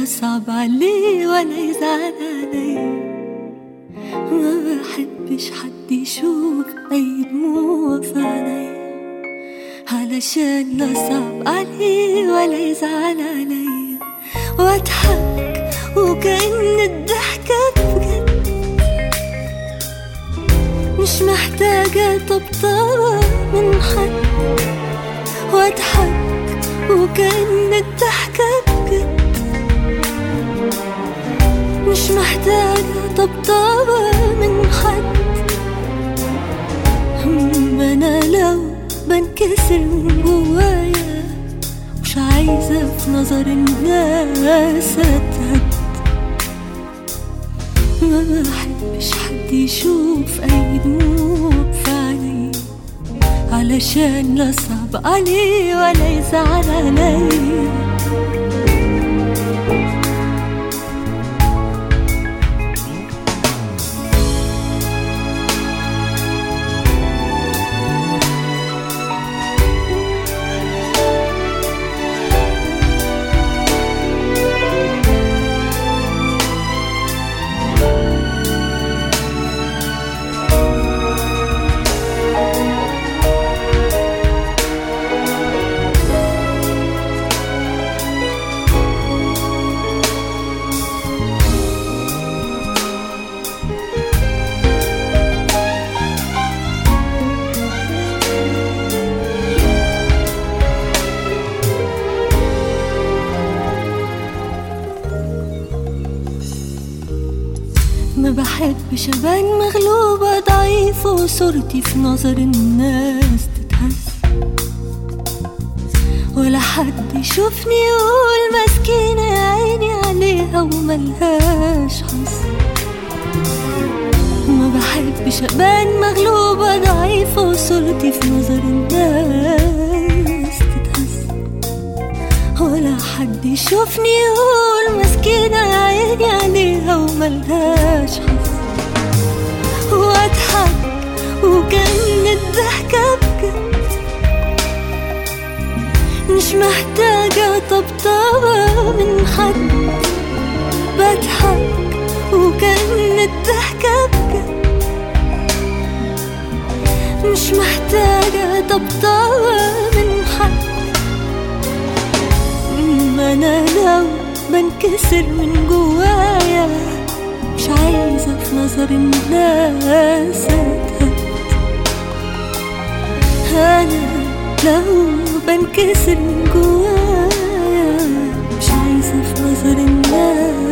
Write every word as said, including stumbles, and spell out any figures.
صعب عليه ولا يزعل علي. ما بحبش حد يشوف أي دموع في عيني، علشان لا صعب عليه ولا يزعل علي. واضحك وكأن الضحكة بجد، مش محتاجة طبطبة من حد. واضحك وكأن الضحكة بجد، مش محتاجة طبطبة من حد. ما أنا لو بنكسر من جوايا، مش عايزة في نظر الناس أتهد. ما بحبش حد يشوف أي دموع في عيني، علشان لا صعب عليه ولا يزعل علي. ما بحبش أبان مغلوبة ضعيفة وصورتي في نظر الناس تتهز، ولا حد يشوفني يقول مسكينة يا عيني عليها وملهاش حظ. ما بحبش أبان مغلوبة ضعيفة وصورتي في نظر الناس تتهز، ولا حد يشوفني يقول مسكينة يا عيني عليها وملهاش حظ. واضحك وكأن الضحكة بجد، مش محتاجة طبطبة من حد. بضحك وكأن الضحكة بجد، مش محتاجة طبطبة من حد. ما أنا لو بنكسر من جوايا، مش عايزة في نظر الناس أتهد. أنا لو بنكسر من جوايا، مش عايزة في نظر الناس